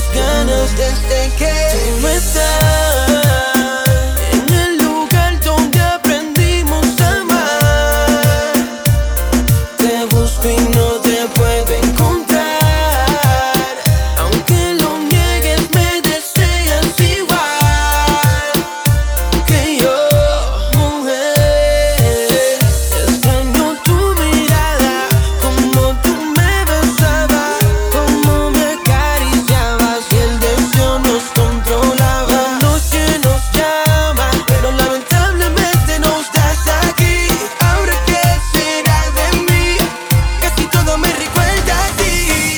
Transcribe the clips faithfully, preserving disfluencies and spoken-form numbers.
las ganas desde que tú no estás. En el lugar donde aprendimos a amar, te busco y no te puedo encontrar. Aunque lo niegues, me deseas igual que yo, mujer. Extraño tu mirada, como tú me besabas, como me acariciabas y el deseo nos controlaba. La noche nos llama, pero lamentablemente no estás aquí. Ahora qué será de mí, casi todo me recuerda a ti.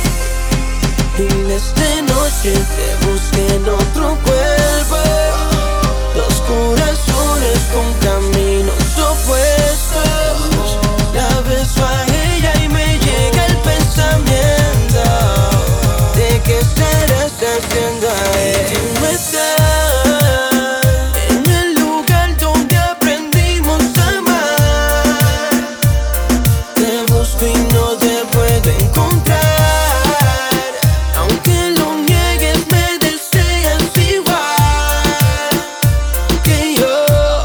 Miles de noches te busqué en otro cuerpo, dos corazones con caminos opuestos. La beso a ella y me llega el pensamiento de que estarás haciendo a él. Tú no estás en el lugar donde aprendimos a amar, te busco y no te puedo encontrar. Aunque lo niegues, me deseas igual que yo,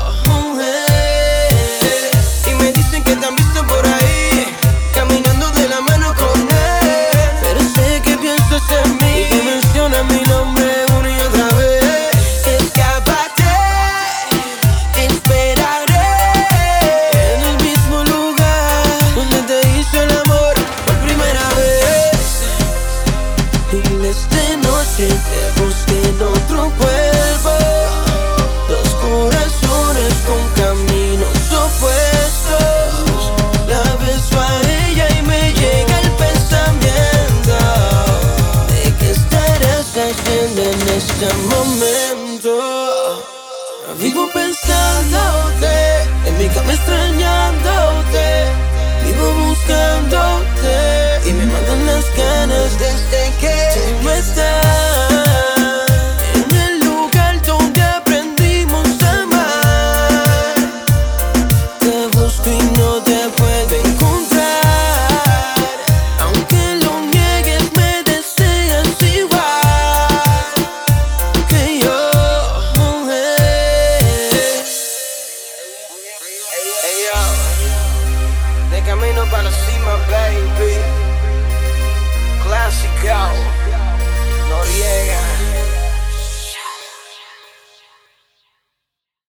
mujer. Y me dicen que te han visto por ahí, caminando de la mano con él. Pero sé que piensas en mí y que mencionas mi nombre una y otra vez. Escápate, te esperaré en el mismo lugar donde te hice el amor por primera vez. Miles de noches te busqué en otro cuerpo, dos corazones con caminos opuestos. La beso a ella y me llega el pensamiento de que estarás haciendo en este momento. Vivo pensándote